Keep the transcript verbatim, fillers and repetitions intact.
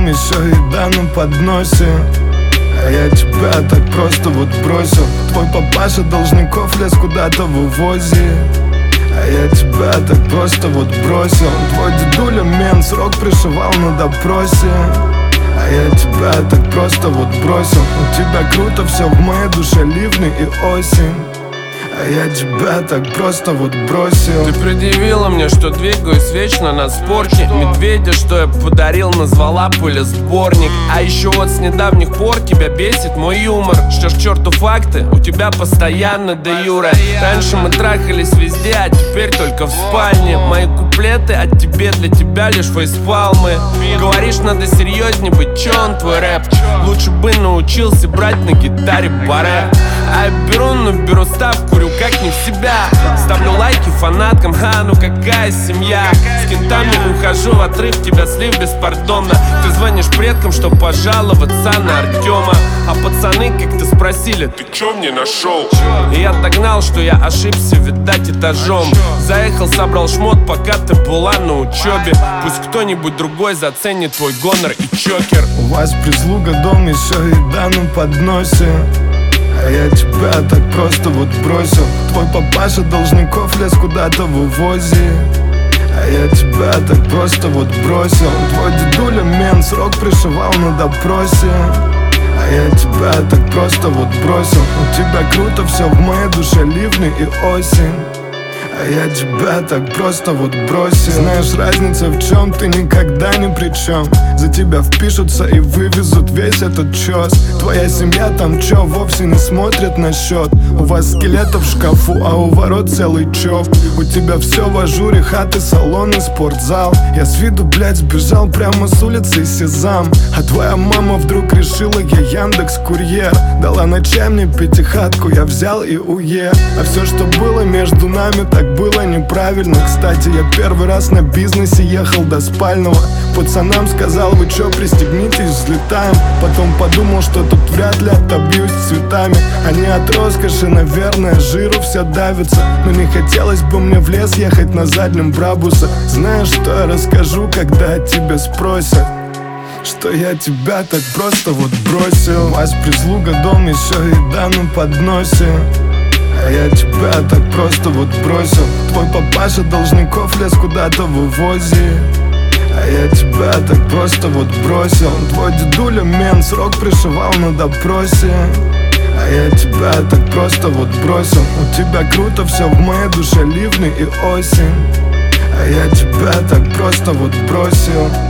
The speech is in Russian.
дом, еще еда на подносе. А я тебя так просто вот бросил. Твой папаша должников лес куда-то в увозе. А я тебя так просто вот бросил. Твой дедуля мент срок пришивал на допросе. А я тебя так просто вот бросил. У тебя круто все в моей душе, ливни и осень. А я тебя так просто вот бросил. Ты предъявила мне, что двигаюсь вечно на спорте. Медведя, что я подарил, назвала пылесборник. А еще вот с недавних пор тебя бесит мой юмор. Что ж, к черту факты, у тебя постоянно де юре. Раньше мы трахались везде, а теперь только в спальне. Мои куплеты от тебе, для тебя лишь фейспалмы. Говоришь, надо серьезнее быть, че он твой рэп? Лучше бы научился брать на гитаре баре. А я беру, но беру ставку, курю как не в себя. Ставлю лайки фанаткам, ха, ну какая семья. С кентами ухожу в отрыв, тебя слив беспардонно. Ты звонишь предкам, чтоб пожаловаться на Артема. А пацаны как-то спросили, ты чё мне нашел? И я догнал, что я ошибся, видать, этажом. Заехал, собрал шмот, пока ты была на учебе. Пусть кто-нибудь другой заценит твой гонор и чокер. У вас прислуга, дом, еще еда на подносе. А я тебя так просто вот бросил. Твой папаша должников лес куда-то в увозе. А я тебя так просто вот бросил. Твой дедуля мент срок пришивал на допросе. А я тебя так просто вот бросил. У тебя круто все в моей душе, ливни и осень. А я тебя так просто вот бросил. Знаешь, разница в чем, ты никогда ни при чем. За тебя впишутся и вывезут весь этот чёс. Твоя семья там чё, вовсе не смотрит на счет. У вас скелетов в шкафу, а у ворот целый чоп. У тебя все в ажуре, хаты, салоны, спортзал. Я с виду, блядь, сбежал прямо с улицы Сезам. А твоя мама вдруг решила, я Яндекс.Курьер. Дала на чай мне пятихатку, я взял и уе. А все, что было между нами, так было неправильно. Кстати, я первый раз на бизнесе ехал до спального. Пацанам сказал, вы чё, пристегнитесь, взлетаем. Потом подумал, что тут вряд ли отобьюсь цветами. Они от роскоши, наверное, жиру все давятся. Но не хотелось бы мне в лес ехать на заднем Брабуса. Знаешь, что я расскажу, когда тебя спросят? Что я тебя так просто вот бросил. У вас прислуга, дом, еще еда на подносе. А я тебя так просто вот бросил. Твой папаша должников лес куда-то в увозе. А я тебя так просто вот бросил. Твой дедуля мент срок пришивал на допросе. А я тебя так просто вот бросил. У тебя круто все в моей душе, ливни и осень. А я тебя так просто вот бросил.